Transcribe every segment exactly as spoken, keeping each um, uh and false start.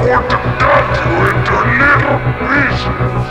going to cut you into little pieces.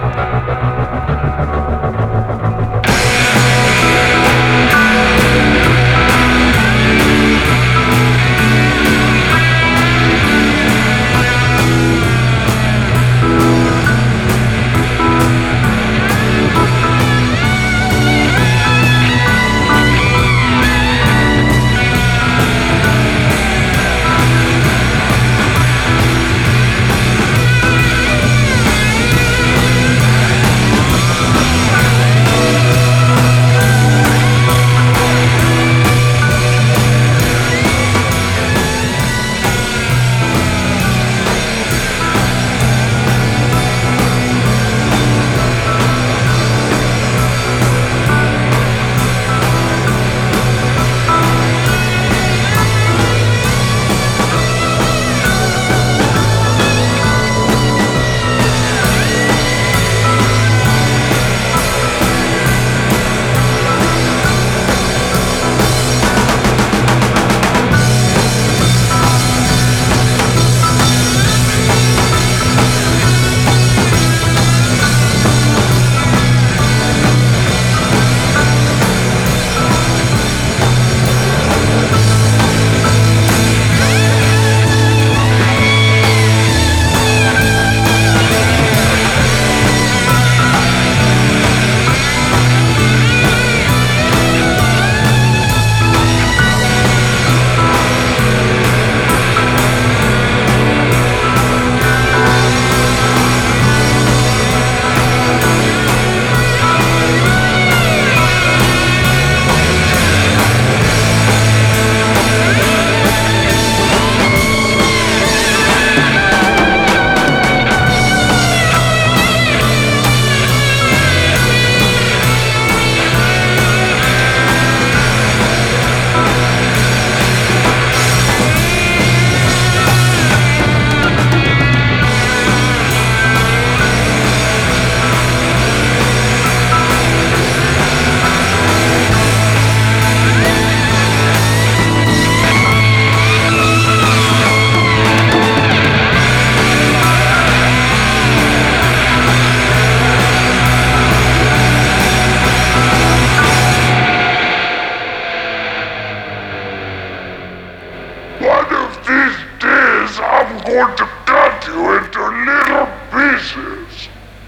One of these days, I'm going to cut you into little pieces.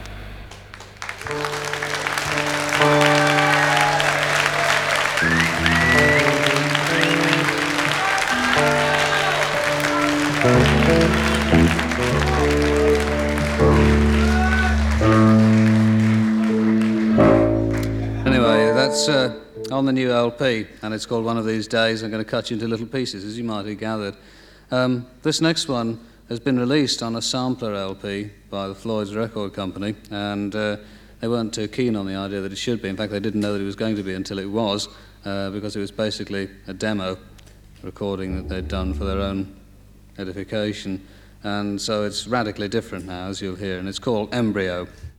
Anyway, that's uh, on the new L P, and it's called One of These Days. I'm going to cut you into little pieces, as you might have gathered. Um, this next one has been released on a sampler L P by the Floyd's Record Company, and uh, they weren't too keen on the idea that it should be. In fact, they didn't know that it was going to be until it was, uh, because it was basically a demo recording that they'd done for their own edification. And so it's radically different now, as you'll hear, and it's called Embryo.